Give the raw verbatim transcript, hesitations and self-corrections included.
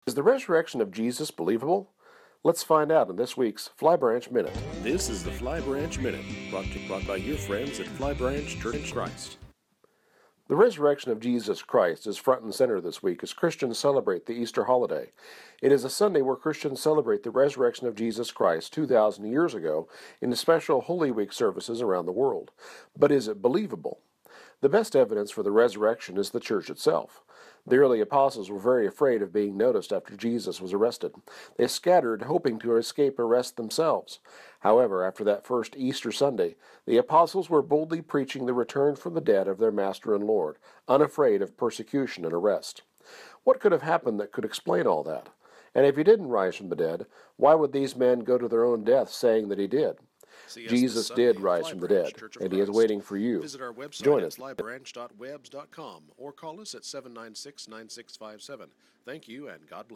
Is the resurrection of Jesus believable? Let's find out in this week's Fly Branch Minute. This is the Fly Branch Minute, brought, to, brought by your friends at Fly Branch Church of Christ. The resurrection of Jesus Christ is front and center this week as Christians celebrate the Easter holiday. It is a Sunday where Christians celebrate the resurrection of Jesus Christ two thousand years ago in special Holy Week services around the world. But is it believable? The best evidence for the resurrection is the church itself. The early apostles were very afraid of being noticed after Jesus was arrested. They scattered, hoping to escape arrest themselves. However, after that first Easter Sunday, the apostles were boldly preaching the return from the dead of their Master and Lord, unafraid of persecution and arrest. What could have happened that could explain all that? And if he didn't rise from the dead, why would these men go to their own death saying that he did? Jesus did rise from the dead, and he is waiting for you. Visit our website Join at us. fly branch dot webs dot com or call us at seven nine six, nine six five seven. Thank you, and God bless.